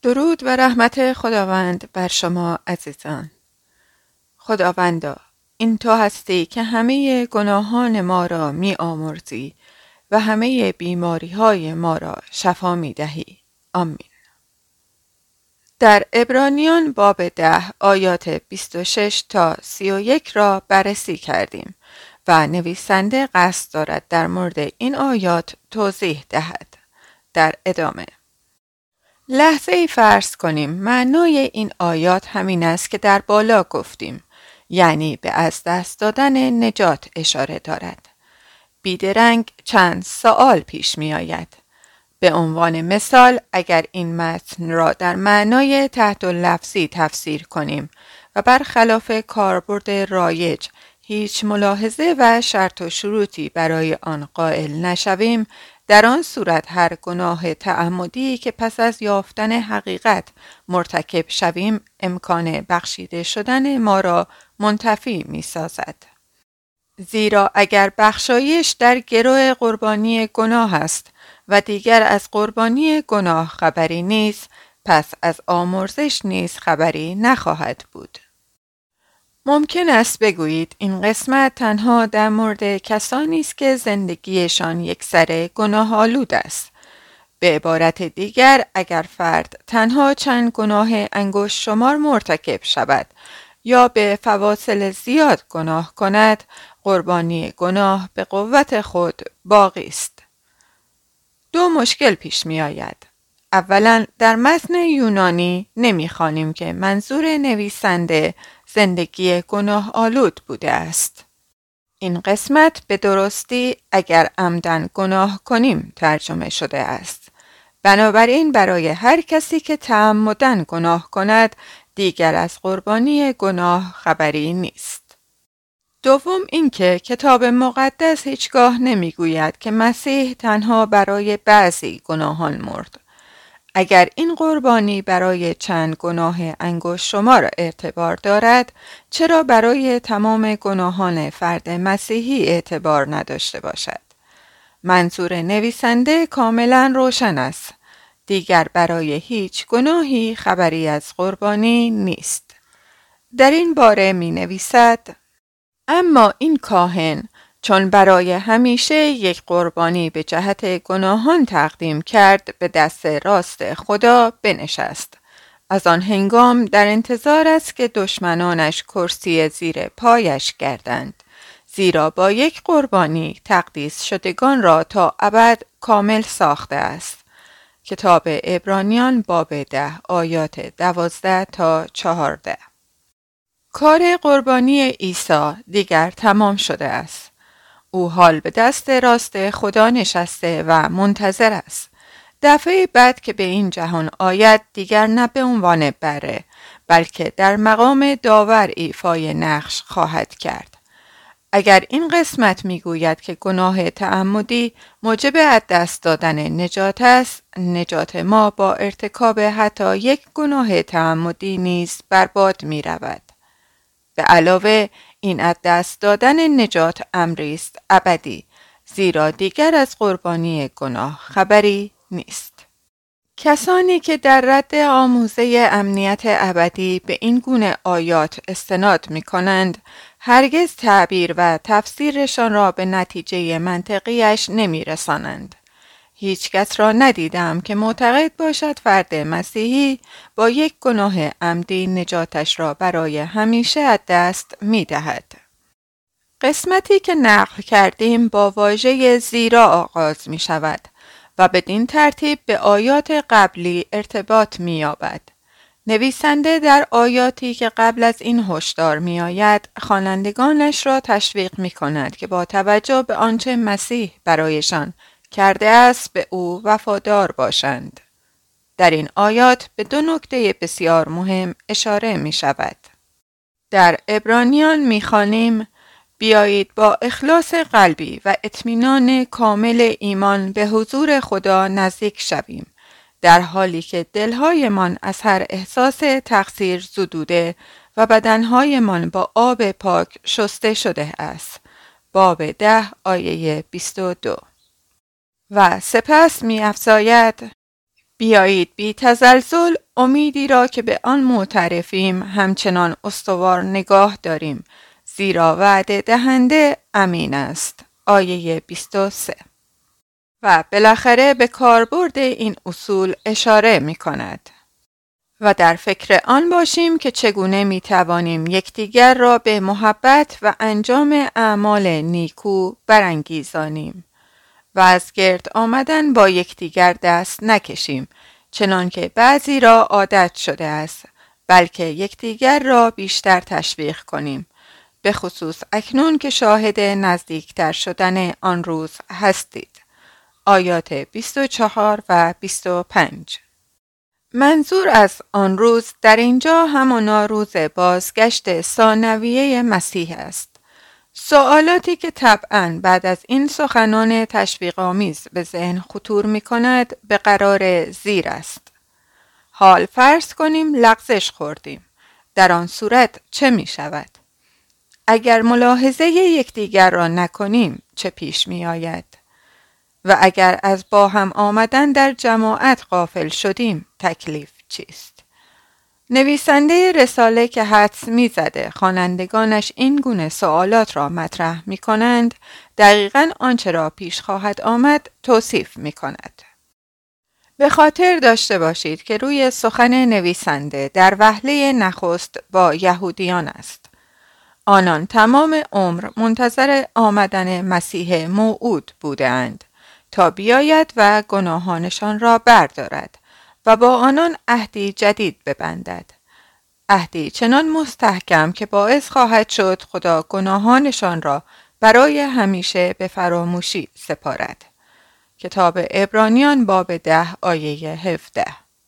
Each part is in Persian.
درود و رحمت خداوند بر شما عزیزان. خداوندا، این تو هستی که همه گناهان ما را می آمرزی و همه بیماری های ما را شفا می دهی. آمین. در عبرانیان باب 10 آیات 26 تا 31 را بررسی کردیم و نویسنده قصد دارد در مورد این آیات توضیح دهد. در ادامه لحظه ای فرض کنیم معنای این آیات همین است که در بالا گفتیم، یعنی به از دست دادن نجات اشاره دارد. بیدرنگ چند سوال پیش می آید. به عنوان مثال اگر این متن را در معنای تحت لفظی تفسیر کنیم و برخلاف کاربرد رایج هیچ ملاحظه و شرط و شروطی برای آن قائل نشویم، در آن صورت هر گناه تعمدی که پس از یافتن حقیقت مرتکب شویم امکان بخشیده شدن ما را منتفی می سازد. زیرا اگر بخشایش در گرو قربانی گناه است و دیگر از قربانی گناه خبری نیست، پس از آمرزش نیز خبری نخواهد بود. ممکن است بگویید این قسمت تنها در مورد کسانی است که زندگیشان یکسره گناه آلود است. به عبارت دیگر اگر فرد تنها چند گناه انگشت شمار مرتکب شود یا به فواصل زیاد گناه کند، قربانی گناه به قوت خود باقی است. دو مشکل پیش می آید. اولا در متن یونانی نمی‌خوانیم که منظور نویسنده زندگی گناه آلود بوده است. این قسمت به درستی اگر عمدن گناه کنیم ترجمه شده است. بنابراین برای هر کسی که تعمدن گناه کند دیگر از قربانی گناه خبری نیست. دوم اینکه کتاب مقدس هیچگاه نمیگوید که مسیح تنها برای بعضی گناهان مرد. اگر این قربانی برای چند گناه انگشت شمار اعتبار دارد، چرا برای تمام گناهان فرد مسیحی اعتبار نداشته باشد؟ منظور نویسنده کاملا روشن است. دیگر برای هیچ گناهی خبری از قربانی نیست. در این باره می نویسد: اما این کاهن چون برای همیشه یک قربانی به جهت گناهان تقدیم کرد به دست راست خدا بنشست. از آن هنگام در انتظار است که دشمنانش کرسی زیر پایش گردند. زیرا با یک قربانی تقدیس شدگان را تا ابد کامل ساخته است. کتاب عبرانیان باب 10 آیات 12 تا 14. کار قربانی عیسی دیگر تمام شده است. او حال به دست راست خدا نشسته و منتظر است. دفعه بعد که به این جهان آید دیگر نه به عنوان بره، بلکه در مقام داور ایفای نقش خواهد کرد. اگر این قسمت میگوید که گناه تعمدی موجب از دست دادن نجات است، نجات ما با ارتکاب حتی یک گناه تعمدی نیز برباد می رود. به علاوه این از دست دادن نجات امری است ابدی، زیرا دیگر از قربانی گناه خبری نیست. کسانی که در رد آموزه امنیت ابدی به این گونه آیات استناد می کنند، هرگز تعبیر و تفسیرشان را به نتیجه منطقیش نمی رسانند. هیچ کس را ندیدم که معتقد باشد فرد مسیحی با یک گناه عمدی نجاتش را برای همیشه از دست می دهد. قسمتی که نقل کردیم با واژه زیرا آغاز می شود و بدین ترتیب به آیات قبلی ارتباط می یابد. نویسنده در آیاتی که قبل از این هشدار می آید خوانندگانش را تشویق می کند که با توجه به آنچه مسیح برایشان کرده است به او وفادار باشند. در این آیات به دو نکته بسیار مهم اشاره می شود. در عبرانیان می خوانیم: بیایید با اخلاص قلبی و اطمینان کامل ایمان به حضور خدا نزدیک شویم، در حالی که دلهایمان از هر احساس تقصیر زدوده و بدنهایمان با آب پاک شسته شده است. باب 10 آیه 22. و سپس می افزاید: بیایید بی تزلزل امیدی را که به آن معترفیم همچنان استوار نگاه داریم، زیرا وعده دهنده امین است. آیه 23. و بالاخره به کاربرد این اصول اشاره می کند. و در فکر آن باشیم که چگونه می توانیم یکدیگر را به محبت و انجام اعمال نیکو برانگیزانیم و از گرد آمدن با یکدیگر دست نکشیم، چنانکه بعضی را عادت شده است، بلکه یکدیگر را بیشتر تشویق کنیم، به خصوص اکنون که شاهد نزدیکتر شدن آن روز هستید. آیات 24 و 25. منظور از آن روز در اینجا همانا روز بازگشت ثانویه مسیح است. سوالاتی که طبعاً بعد از این سخنان تشویق‌آمیز به ذهن خطور می کند به قرار زیر است. حال فرض کنیم لغزش خوردیم. در آن صورت چه می شود؟ اگر ملاحظه یکدیگر را نکنیم چه پیش می آید؟ و اگر از با هم آمدن در جماعت غافل شدیم تکلیف چیست؟ نویسنده رساله که حدس می‌زده خوانندگانش این گونه سوالات را مطرح می‌کنند، دقیقاً آنچه را پیش خواهد آمد توصیف می‌کند. به خاطر داشته باشید که روی سخن نویسنده در وهله نخست با یهودیان است. آنان تمام عمر منتظر آمدن مسیح موعود بودند تا بیاید و گناهانشان را بردارد و با آنان عهدی جدید ببندد. عهدی چنان مستحکم که باعث خواهد شد خدا گناهانشان را برای همیشه به فراموشی سپارد. کتاب عبرانیان باب 10 آیه 17.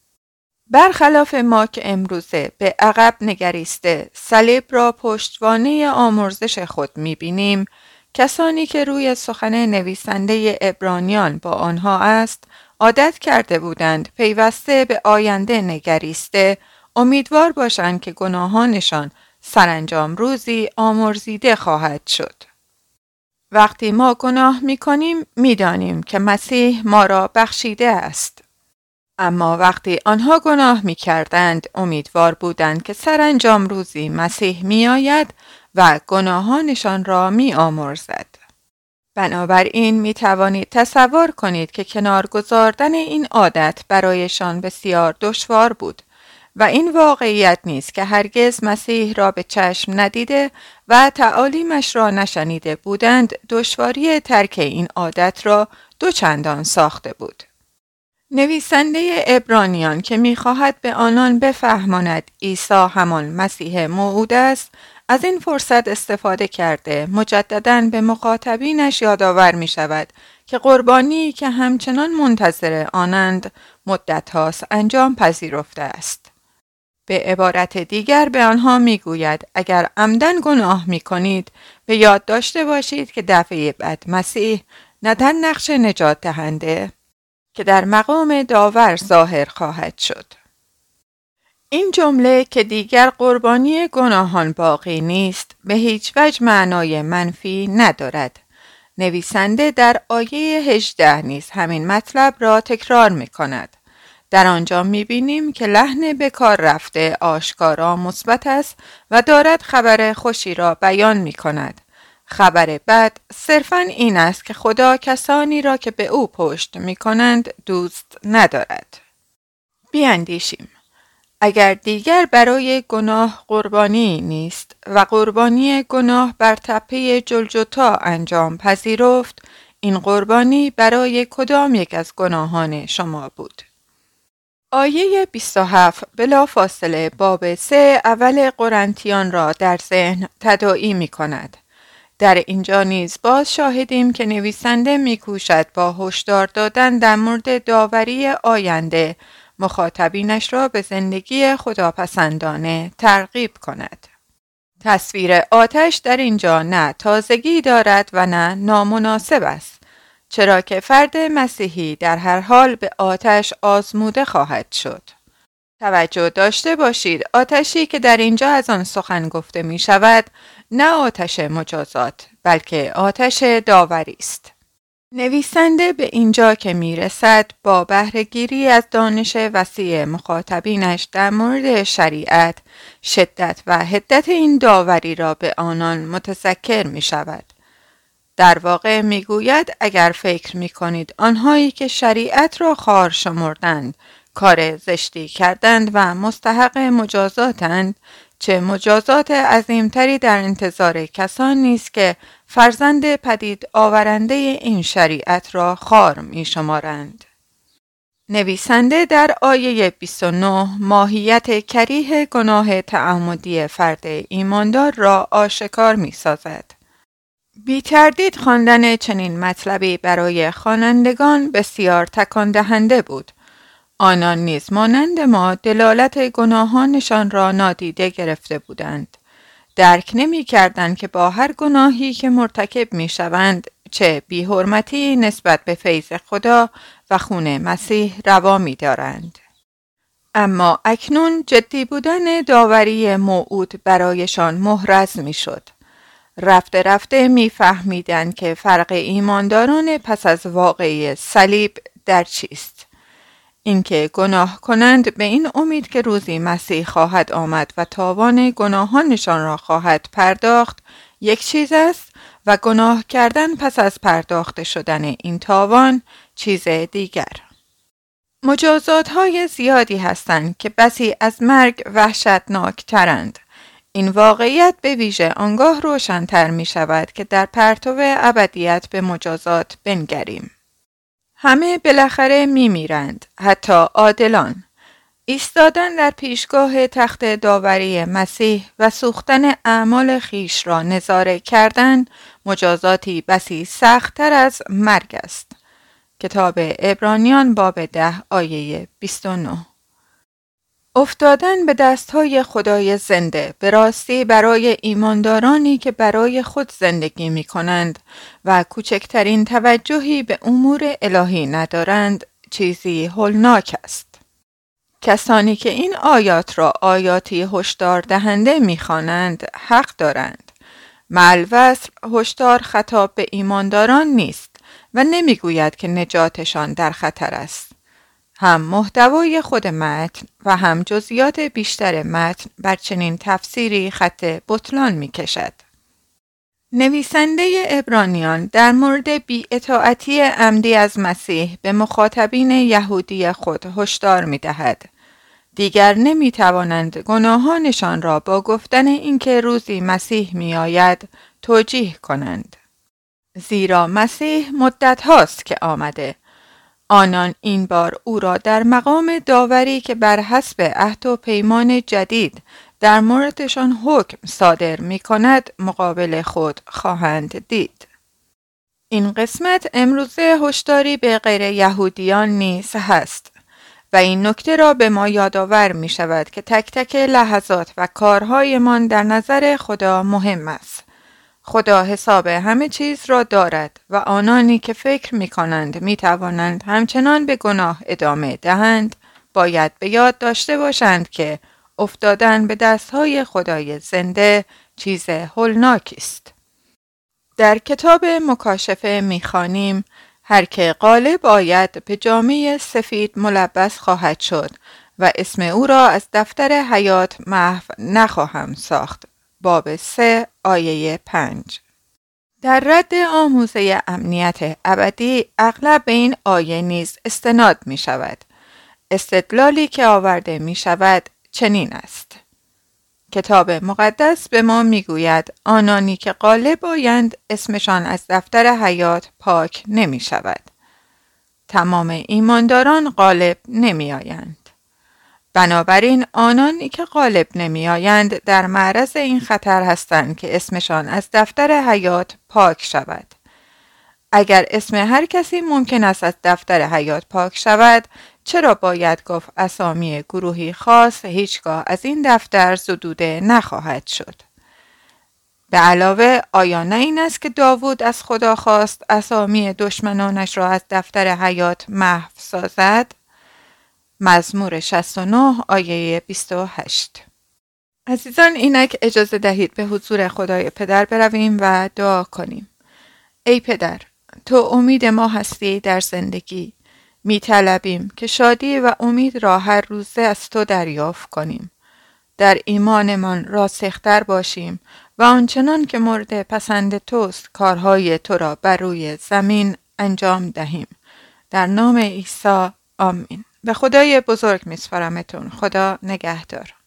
برخلاف ما که امروزه به عقب نگریسته صلیب را پشتوانه آمرزش خود می‌بینیم، کسانی که روی سخن نویسنده عبرانیان با آنها است، عادت کرده بودند پیوسته به آینده نگریسته امیدوار باشند که گناهانشان سرانجام روزی آمرزیده خواهد شد. وقتی ما گناه می‌کنیم می‌دانیم که مسیح ما را بخشیده است. اما وقتی آنها گناه می‌کردند امیدوار بودند که سرانجام روزی مسیح می‌آید و گناهانشان را می‌آمرزد. بنابراین می توانید تصور کنید که کنار گذاردن این عادت برایشان بسیار دشوار بود و این واقعیت نیست که هرگز مسیح را به چشم ندیده و تعالیمش را نشنیده بودند دشواری ترک این عادت را دوچندان ساخته بود. نویسنده عبرانیان که می‌خواهد به آنان بفهماند عیسی همان مسیح موعود است، از این فرصت استفاده کرده مجدداً به مخاطبینش یادآور می شود که قربانی که همچنان منتظر آنند مدت هاست انجام پذیرفته است. به عبارت دیگر به آنها می گوید اگر عمدن گناه می کنید به یاد داشته باشید که دفعه بعد مسیح نه در نقش نجات دهنده که در مقام داور ظاهر خواهد شد. این جمله که دیگر قربانی گناهان باقی نیست به هیچ وجه معنای منفی ندارد. نویسنده در آیه 18 نیز همین مطلب را تکرار می کند. در آنجا می بینیم که لحن به کار رفته آشکارا مثبت است و دارد خبر خوشی را بیان می کند. خبر بد صرفاً این است که خدا کسانی را که به او پشت می کنند دوست ندارد. بیاندیشیم. اگر دیگر برای گناه قربانی نیست و قربانی گناه بر تپه جلجتا انجام پذیرفت، این قربانی برای کدام یک از گناهان شما بود؟ آیه 27 بلافاصله باب 3 اول قرنتیان را در ذهن تداعی می کند. در اینجا نیز باز شاهدیم که نویسنده می کوشد با هشدار دادن در مورد داوری آینده مخاطبینش را به زندگی خداپسندانه ترغیب کند. تصویر آتش در اینجا نه تازگی دارد و نه نامناسب است، چرا که فرد مسیحی در هر حال به آتش آزموده خواهد شد. توجه داشته باشید آتشی که در اینجا از آن سخن گفته می شود نه آتش مجازات بلکه آتش داوری است. نویسنده به اینجا که میرسد با بهره‌گیری از دانش وسیع مخاطبینش در مورد شریعت، شدت و حدت این داوری را به آنان متذکر می شود. در واقع می گوید اگر فکر می کنید آنهایی که شریعت را خوار شمردند، کار زشتی کردند و مستحق مجازاتند، چه مجازات عظیمتری در انتظار کسانی نیست که فرزند پدید آورنده این شریعت را خوار می شمارند. نویسنده در آیه 29 ماهیت کریه گناه تعمدی فرد ایماندار را آشکار می سازد. بی تردید خواندن چنین مطلبی برای خوانندگان بسیار تکان دهنده بود. آنان نیز مانند ما دلالت گناهانشان را نادیده گرفته بودند. درک نمی کردند که با هر گناهی که مرتکب می شوند چه بی‌حرمتی نسبت به فیض خدا و خون مسیح روا می دارند. اما اکنون جدی بودن داوری موعود برایشان محرز می شد. رفته رفته می فهمیدند که فرق ایمانداران پس از واقعه صلیب در چیست. اینکه گناه کنند به این امید که روزی مسیح خواهد آمد و تاوان گناهانشان را خواهد پرداخت یک چیز است و گناه کردن پس از پرداخته شدن این تاوان چیز دیگر. مجازات های زیادی هستند که بسی از مرگ وحشتناک ترند. این واقعیت به ویژه آنگاه روشن‌تر می شود که در پرتو ابدیت به مجازات بنگریم. همه بالاخره می میرند، حتی عادلان. ایستادن در پیشگاه تخت داوری مسیح و سوختن اعمال خیش را نظاره کردن مجازاتی بسی سخت‌تر از مرگ است. کتاب عبرانیان باب 10 آیه 29. افتادن به دستهای خدای زنده به راستی برای ایماندارانی که برای خود زندگی می کنند و کوچکترین توجهی به امور الهی ندارند چیزی هولناک است. کسانی که این آیات را آیاتی هشدار دهنده می خوانند حق دارند. معالوصف هشدار خطاب به ایمانداران نیست و نمی گوید که نجاتشان در خطر است. هم محتوای خود متن و هم جزئیات بیشتر متن بر چنین تفسیری خط بطلان می کشد. نویسنده عبرانیان در مورد بی‌اطاعتی عمدی از مسیح به مخاطبین یهودی خود هشدار می دهد. دیگر نمی توانند گناهانشان را با گفتن اینکه روزی مسیح می آید توجیه کنند. زیرا مسیح مدت هاست که آمده. آنان این بار او را در مقام داوری که بر حسب عهد و پیمان جدید در موردشان حکم صادر می کند مقابل خود خواهند دید. این قسمت امروزه هشداری به غیر یهودیان نیز هست و این نکته را به ما یادآور می شود که تک تک لحظات و کارهایمان در نظر خدا مهم است. خدا حساب همه چیز را دارد و آنانی که فکر می کنند می توانند همچنان به گناه ادامه دهند باید به یاد داشته باشند که افتادن به دستهای خدای زنده چیز هولناکی است. در کتاب مکاشفه می خوانیم هر که غالب آید به جامه سفید ملبس خواهد شد و اسم او را از دفتر حیات محو نخواهم ساخت. باب 3 آیه 5. در رد آموزه امنیت ابدی اغلب به این آیه نیز استناد می شود. استدلالی که آورده می شود چنین است. کتاب مقدس به ما می گوید آنانی که غالب آیند اسمشان از دفتر حیات پاک نمی شود. تمام ایمانداران غالب نمی آیند. بنابراین آنانی که غالب نمی آیند در معرض این خطر هستند که اسمشان از دفتر حیات پاک شود. اگر اسم هر کسی ممکن است از دفتر حیات پاک شود، چرا باید گفت اسامی گروهی خاص هیچگاه از این دفتر زدوده نخواهد شد؟ به علاوه آیا نه این است که داوود از خدا خواست اسامی دشمنانش را از دفتر حیات محو سازد؟ مزمور 69 آیه 28. عزیزان اینک اجازه دهید به حضور خدای پدر برویم و دعا کنیم. ای پدر، تو امید ما هستی در زندگی. می طلبیم که شادی و امید را هر روزه از تو دریافت کنیم. در ایمانمان راسختر باشیم و آنچنان که مورد پسند توست کارهای تو را بر روی زمین انجام دهیم. در نام عیسی آمین. به خدای بزرگ میسپارمتون. خدا نگهدار.